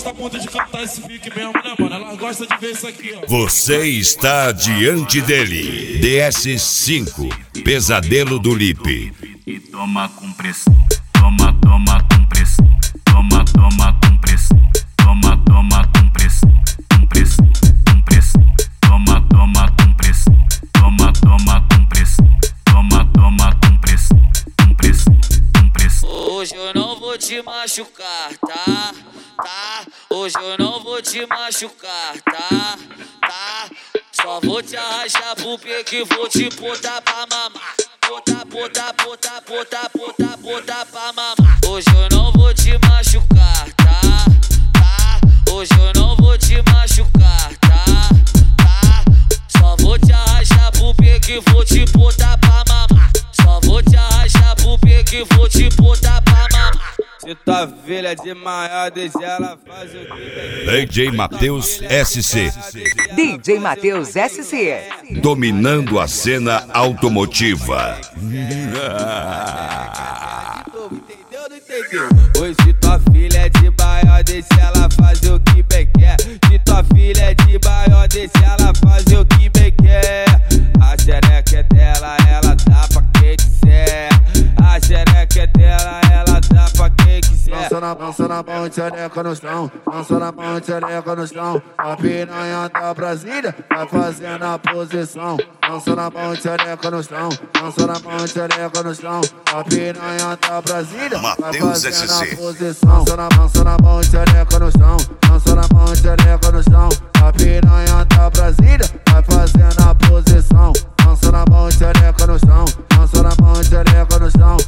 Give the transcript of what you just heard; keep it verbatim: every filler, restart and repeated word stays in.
gosta muito de cantar esse pique mesmo, né, mano? Ela gosta de ver isso aqui, ó. Você está diante dele. D S cinco, Pesadelo do Lipe. E toma com pressão, toma, toma com pressão, toma, toma com pressão, toma, toma com pressão, com pressão, com pressão, toma, toma com pressão, toma, toma com pressão, toma, toma com pressão, com pressão, com pressão. Hoje eu não vou te machucar, tá? Tá? Hoje eu não vou te machucar, tá? Tá? Só vou te arrastar pro pique, vou te botar pra mamar. Botar, botar, botar, botar, botar, botar pra mamar. Hoje eu não vou te machucar, tá? Tá? Hoje eu não vou te machucar, tá? Tá? Só vou te arrastar pro pique, vou te botar pra mamar. Só vou te arrastar pro pique, vou te botar pra mamar. Se tua filha de maior, deixa ela fazer o que D J Matheus S C. D J Matheus S C. Dominando a cena automotiva. entendeu, não entendeu? Hoje tua filha é de maior, deixa ela fazer o que bem quer. Se tua filha é de maior, deixa ela fazer o que bem quer. A xereca é dela, ela dá pra quem quiser. A xereca é dela, ela dá pra quem quiser. Dança na, dança na mão de xereca no chão, dança na mão de xereca no chão. A piranha da Brasília vai fazendo a posição. Dança na mão de xereca no chão, dança na mão de xereca no chão. A piranha da Brasília vai fazendo a posição. Dança na, dança na mão de xereca no chão, dança na mão de xereca no chão. A piranha da Brasília vai fazendo a posição. Dança na mão de xereca no chão, dança na mão de xereca no chão.